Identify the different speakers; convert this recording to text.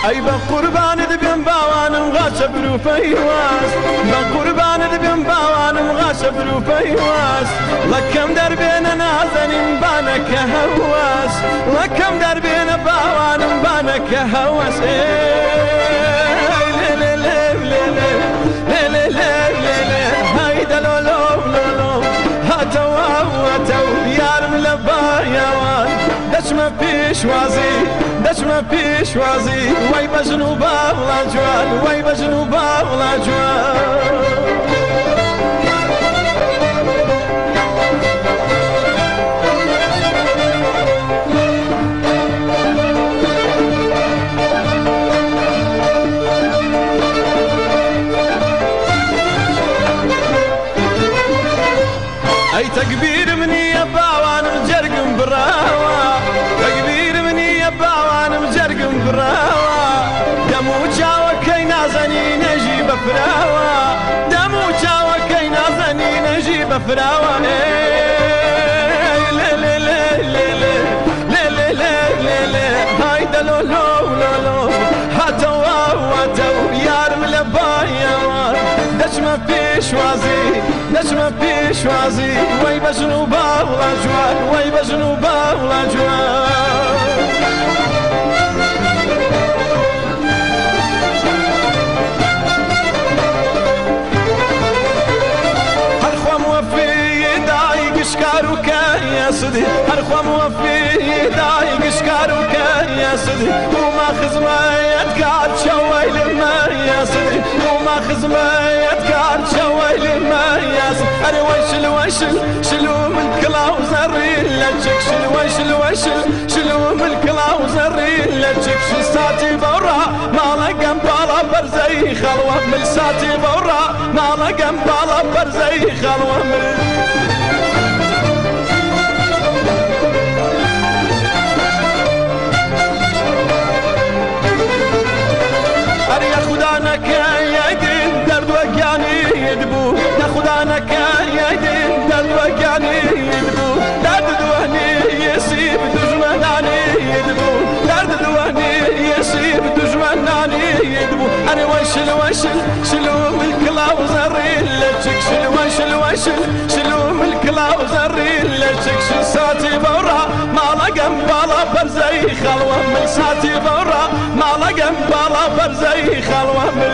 Speaker 1: أي بقربان دبن باوانم غاش بروفيواس بقربان دبن باوانم غاش بروفيواس لكم دربنا نازنين بانك هواس لكم دربنا باوانم بانك هواس هيدا لولو لولو هاتو هاتو يارم لبايوان دش ما فيش وازي دش ما فيش وازي وي بجنوبا ولا جوان وي بجنوبا ولا جوان أي تكبير مني يا باوان مجرقم براوة تكبير مني يا باوان مجرقم براوة دمو جاوة كي نازني نجيب فراوة دمو جاوة كي نازني نجيب فراوة لي لي لي لي لي لي لي لي هايدا لو لو لو هاتو هاتو يارم لبايوان دش ما فيش وازي دش ما فيش وازي وي بجنوبا ولا جوان وي بجنوبا ولا جوان هرخوا موفي داي قشكاروك يا سدي هرخوا موفي داي قشكاروك يا سدي وما خزميت قاعد شوي لما يا سدي وما خزميت قاعد شوي لما يا سدي أنا ويشل ويشل شلو من كلاو زرين لجك شل ويشل ويشل شلو من كلاو زرين لجك شل ساتي برا ما لقم بالا برزي خلوة من ساتي برا ما لقم بالا برزي خلوة من خدانك يا دين درد وقعني يدبو يا خدانك يا دين درد وقعني يدبو درد دوهني يسيب دجمناني يدبو درد دوهني يسيب دجمناني يدبو أنا ويشل ويشل شلو من كلاو زرين لجك شل ويشل ويشل شلو من كلاو زرين لجك شل ساتي برا ما لقم بالا برزي خلوة من ساتي برا ما لقم بالا برزي خلوة من